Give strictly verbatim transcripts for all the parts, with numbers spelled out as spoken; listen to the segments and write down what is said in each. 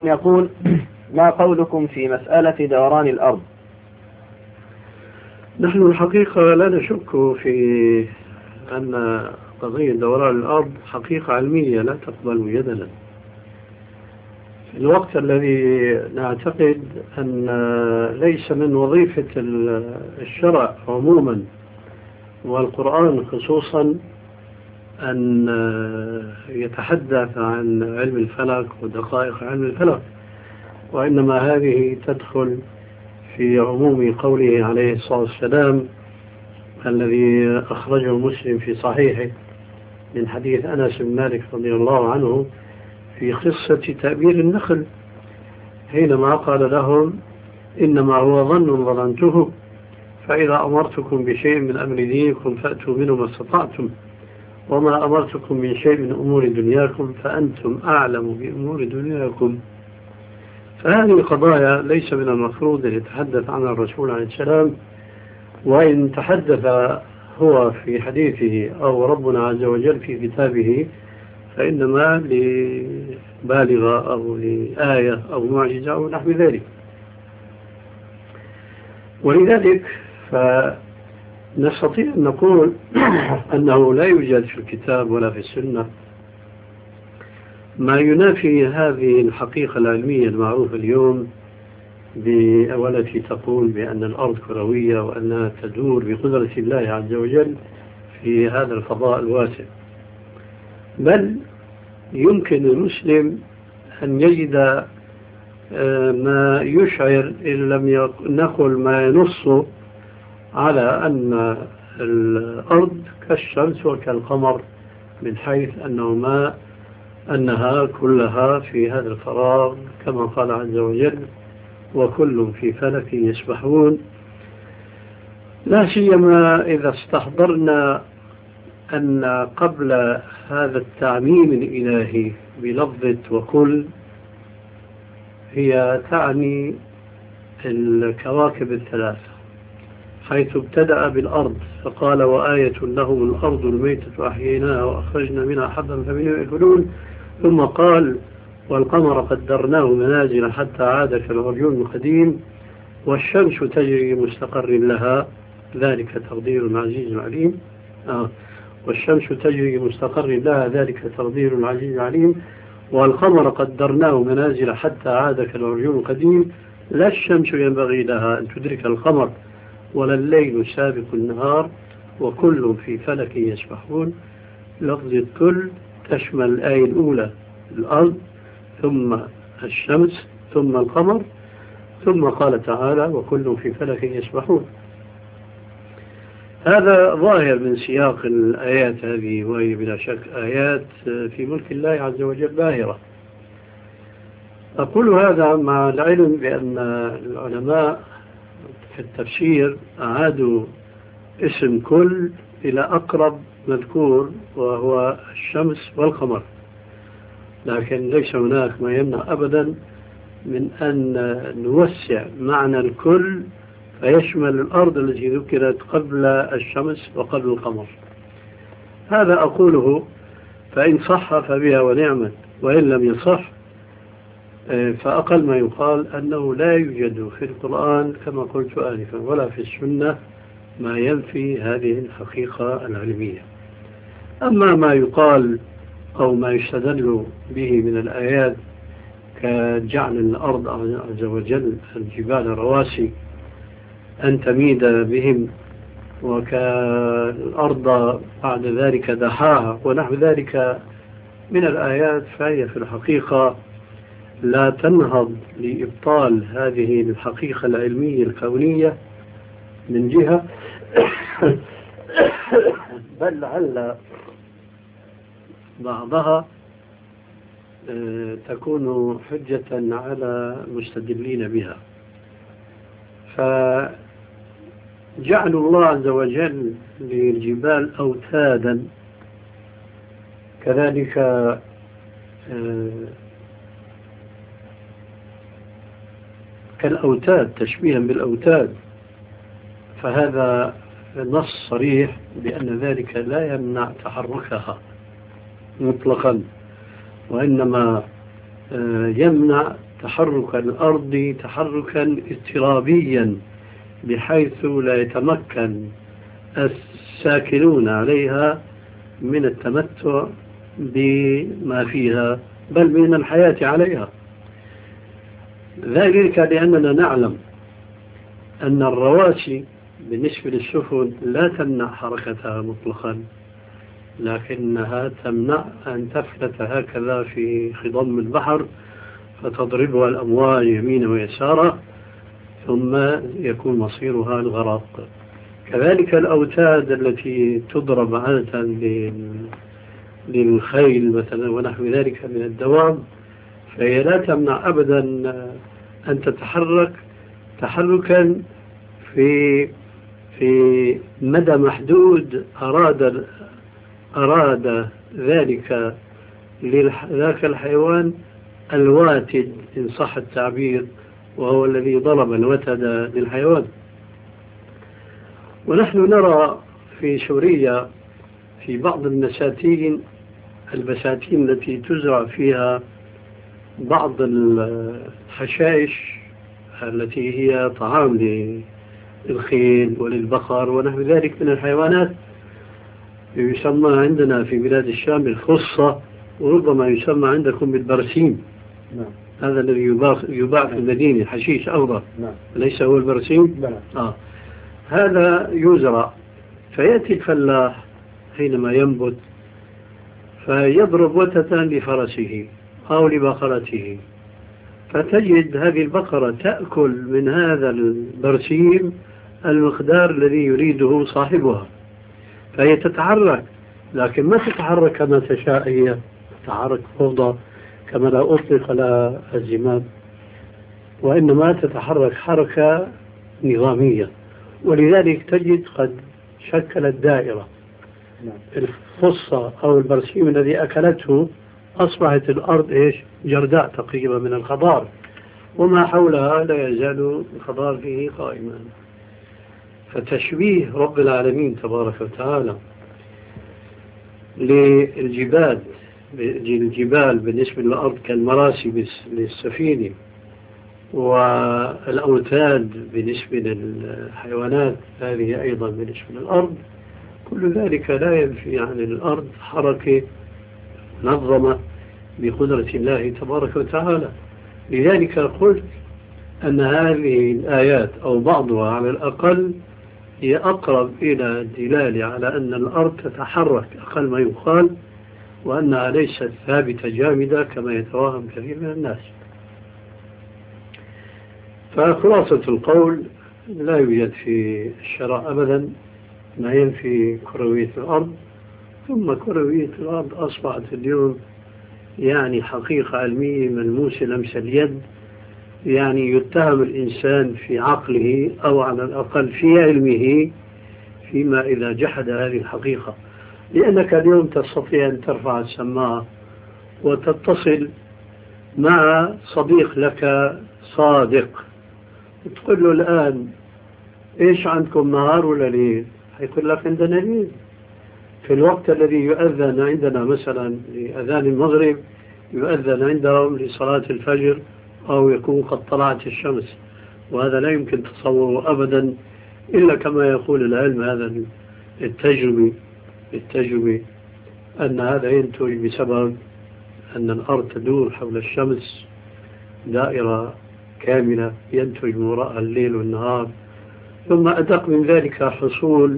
يقول: ما قولكم في مسألة دوران الأرض؟ نحن الحقيقة لا نشك في أن قضية دوران الأرض حقيقة علمية لا تقبل جدلا. في الوقت الذي نعتقد أن ليس من وظيفة الشرع عموما والقرآن خصوصا أن يتحدث عن علم الفلك ودقائق علم الفلك، وإنما هذه تدخل في عموم قوله عليه الصلاة والسلام الذي أخرجه مسلم في صحيحه من حديث أنس بن مالك رضي الله عنه في قصة تأبير النخل، حينما قال لهم: إنما هو ظن ظننته، فإذا أمرتكم بشيء من أمر دينكم فأتوا منه ما استطعتم، وما أمرتكم من شيء من أمور دنياكم فأنتم أعلم بأمور دنياكم. فهذه القضايا ليس من المفروض أن يتحدث عنها الرسول عليه السلام، وإن تحدث هو في حديثه أو ربنا عز وجل في كتابه فإنما لبالغة أو لآية أو معجزة أو نحو ذلك. ولذلك فنستطيع أن نقول أنه لا يوجد في الكتاب ولا في السنة ما ينافي هذه الحقيقة العلمية المعروفة اليوم والتي تقول بأن الأرض كروية وأنها تدور بقدرة الله عز وجل في هذا الفضاء الواسع. بل يمكن المسلم أن يجد ما يشعر إن لم نقل ما ينص على أن الأرض كالشمس وكالقمر، من حيث أنه ما أنها كلها في هذا الفراغ كما قال عز وجل: وكل في فلك يسبحون. لا سيما إذا استحضرنا أن قبل هذا التعميم الإلهي بلفظة وكل هي تعني الكواكب الثلاثة، حيث ابتدأ بالأرض فقال: وآية لهم الأرض الميتة أحييناها وأخرجنا منها حبا فمنه يأكلون، ثم قال: والقمر قدرناه منازل حتى عاد كالعرجون القديم، والشمس تجري مستقر لها ذلك تقدير العزيز العليم. آه. والشمس تجري مستقر لها ذلك تقدير العزيز العليم، والقمر قدرناه منازل حتى عاد كالعرجون القديم، لا الشمس ينبغي لها أن تدرك القمر ولا الليل سابق النهار وكل في فلك يسبحون. لفظ الكل تشمل الآية الأولى الأرض، ثم الشمس، ثم القمر، ثم قال تعالى: وكل في فلك يسبحون. هذا ظاهر من سياق الآيات هذه، وهي بلا شك آيات في ملك الله عز وجل باهرة. أقول هذا مع العلم بأن العلماء في التفسير أعادوا اسم كل إلى أقرب مذكور وهو الشمس والقمر، لكن ليس هناك ما يمنع أبدا من أن نوسع معنى الكل فيشمل الأرض التي ذكرت قبل الشمس وقبل القمر. هذا أقوله، فإن صح فبها ونعمت، وإن لم يصح فأقل ما يقال أنه لا يوجد في القرآن كما قلت آنفا ولا في السنة ما ينفي هذه الحقيقة العلمية. أما ما يقال أو ما يستدل به من الآيات كجعل الأرض عز وجل الجبال رواسي أن تميد بهم، وكالأرض بعد ذلك دحاها ونحو ذلك من الآيات، فهي في الحقيقة لا تنهض لإبطال هذه الحقيقة العلمية الكونية من جهة، بل لعل بعضها تكون حجة على المستدلين بها. فجعل الله عز وجل للجبال أوتادا، كذلك كالأوتاد تشبيها بالأوتاد، فهذا نص صريح بأن ذلك لا يمنع تحركها مطلقا، وإنما يمنع تحرك الأرض تحركا اضطرابيا بحيث لا يتمكن الساكنون عليها من التمتع بما فيها بل من الحياة عليها. ذلك لأننا نعلم أن الرواسي بالنسبة للسفن لا تمنع حركتها مطلقا، لكنها تمنع أن تفلت هكذا في خضم البحر فتضربها الأمواج يمينا ويسارا ثم يكون مصيرها الغرق. كذلك الأوتاد التي تضرب عادة للخيل مثلا ونحو ذلك من الدواب، فهي لا تمنع أبدا أن تتحرك تحركا في في مدى محدود أراد أراد ذلك لذاك الحيوان الواتد إن صح التعبير، وهو الذي ضرب الوتد للحيوان. ونحن نرى في سوريا في بعض البساتين البساتين التي تزرع فيها بعض الحشائش التي هي طعام للخيل وللبقر ونحو ذلك من الحيوانات، يسمى عندنا في بلاد الشام بالخصة، وربما يسمى عندكم بالبرسيم. نعم. هذا الذي يباع في المدينة، حشيش أخضر. نعم. ليس هو البرسيم؟ نعم. آه. هذا يزرع، فيأتي الفلاح حينما ينبت فيضرب وتة لفرسه أو لبقرته، فتجد هذه البقرة تأكل من هذا البرسيم المقدار الذي يريده صاحبها، فهي تتحرك، لكن ما تتحرك كما تشاء، هي تتحرك فوضى كما لا أطلق لها الزمام، وإنما تتحرك حركة نظامية. ولذلك تجد قد شكلت دائرة. الفصة أو البرسيم الذي أكلته أصبحت الأرض إيش جرداء تقريبا من الخضار، وما حولها لا يزال الخضار فيه قائما. فتشبيه رب العالمين تبارك وتعالى للجبال الجبال بالنسبة للأرض كالمراسي للسفينة، والأوتاد بالنسبة للحيوانات هذه أيضا بالنسبة للأرض، كل ذلك لا ينفي عن الأرض حركة منظمة بقدرة الله تبارك وتعالى. لذلك قلت أن هذه الآيات أو بعضها على الأقل هي أقرب إلى الدلالة على أن الأرض تتحرك أقل ما يقال، وأنها ليست ثابتة جامدة كما يتوهم كثير من الناس. فخلاصة القول لا يوجد في الشرع أبدا ما ينفي كروية الأرض، ثم كروية الأرض أصبحت اليوم يعني حقيقة علمية ملموسة لمس اليد، يعني يتهم الإنسان في عقله أو على الأقل في علمه فيما إذا جحد هذه الحقيقة. لأنك اليوم تستطيع أن ترفع السماعة وتتصل مع صديق لك صادق وتقول له الآن إيش عندكم نهار ولا ليل؟ يقول لك عندنا ليل. في الوقت الذي يؤذن عندنا مثلا لأذان المغرب يؤذن عندهم لصلاة الفجر أو يكون قد طلعت الشمس، وهذا لا يمكن تصوره أبدا إلا كما يقول العلم هذا التجربي التجربي أن هذا ينتج بسبب أن الأرض تدور حول الشمس دائرة كاملة ينتج من وراءها الليل والنهار. ثم أدق من ذلك حصول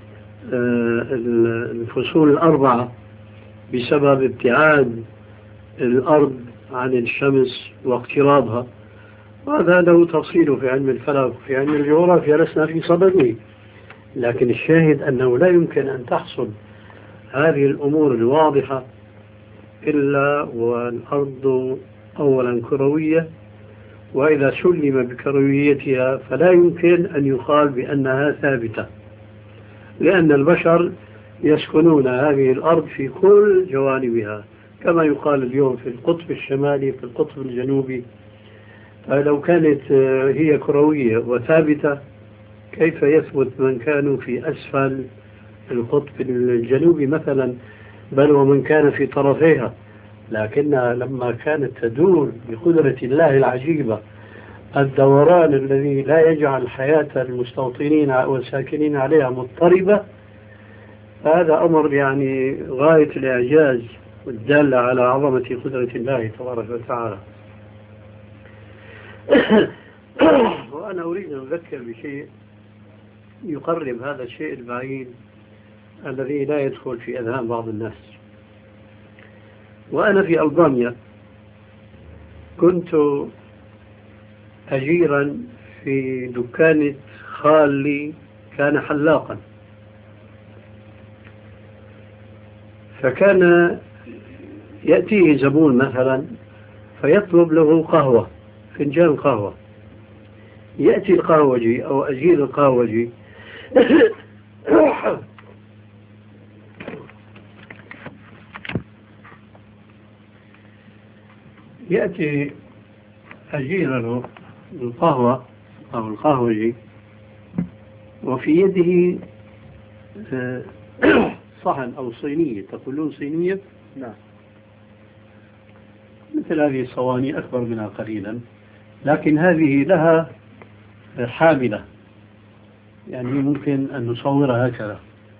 الفصول الأربعة بسبب ابتعاد الأرض عن الشمس واقترابها، وهذا له تفصيل في علم الفلك وفي علم الجغرافيا لسنا في صدده. لكن الشاهد أنه لا يمكن أن تحصل هذه الأمور الواضحة إلا والأرض أولا كروية، وإذا سلم بكرويتها فلا يمكن أن يقال بأنها ثابتة، لأن البشر يسكنون هذه الأرض في كل جوانبها كما يقال اليوم في القطب الشمالي في القطب الجنوبي. فلو كانت هي كروية وثابتة كيف يثبت من كانوا في أسفل القطب الجنوبي مثلا، بل ومن كان في طرفيها؟ لكنها لما كانت تدور بقدرة الله العجيبة الدوران الذي لا يجعل حياة المستوطنين والساكنين عليها مضطربة، هذا أمر يعني غاية الإعجاز والدال على عظمة قدرة الله تبارك وتعالى. وأنا أريد أن أذكر بشيء يقرب هذا الشيء البعيد الذي لا يدخل في أذهان بعض الناس. وأنا في ألبانيا كنت أجيرا في دكانة خالي، كان حلاقا، فكان يأتيه زبون مثلا فيطلب له قهوة، فنجان قهوة، يأتي القهوجي أو أجير القهوجي يأتي أجير القهوة أو القهوجي وفي يده صحن أو صينية، تقولون صينية؟ نعم. مثل هذه الصواني أكبر منها قليلا، لكن هذه لها حاملة، يعني ممكن أن نصورها هكذا.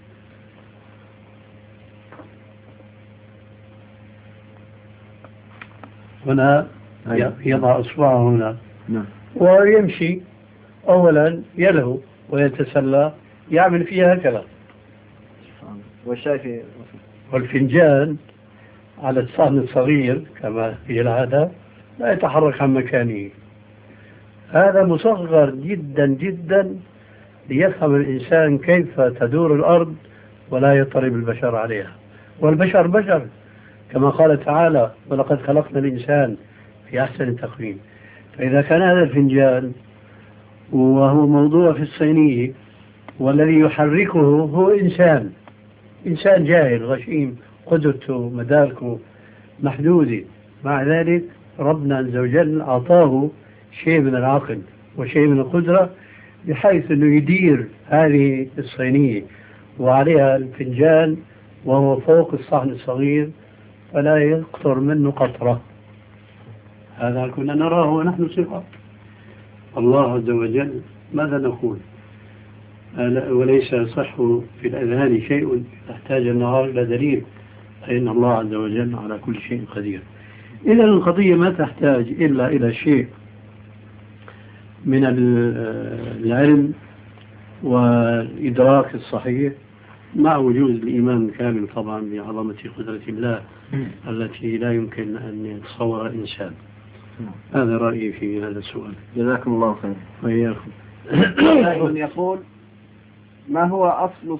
هنا يضع أصبعه هنا ويمشي، أولا يلهو ويتسلى، يعمل فيها هكذا. والشاي والفنجان على الصحن الصغير كما هي العادة لا يتحرك عن مكانه. هذا مصغر جدا جدا ليفهم الإنسان كيف تدور الأرض ولا يضطرب البشر عليها، والبشر بشر كما قال تعالى: ولقد خلقنا الإنسان في أحسن تقويم. فإذا كان هذا الفنجان وهو موضوع في الصينية والذي يحركه هو إنسان إنسان جاهل غشيم، قدرته مداركه محدودة، مع ذلك ربنا عز وجل أعطاه شيء من العقل وشيء من القدرة بحيث أنه يدير هذه الصينية وعليها الفنجان وهو فوق الصحن الصغير فلا يقطر منه قطرة. هذا كنا نراه ونحن صغار. الله عز وجل ماذا نقول؟ وليس يصح في الأذهان شيء تحتاج النهار إلى دليل، فإن الله عز وجل على كل شيء قدير. إذا القضية ما تحتاج إلا إلى شيء من العلم والإدراك الصحيح مع وجود الإيمان الكامل طبعا بعظمة قدرة الله التي لا يمكن أن يتصور إنسان. هذا رأيي في هذا السؤال. جزاكم الله خير. وإياكم. يقول: ما هو أصل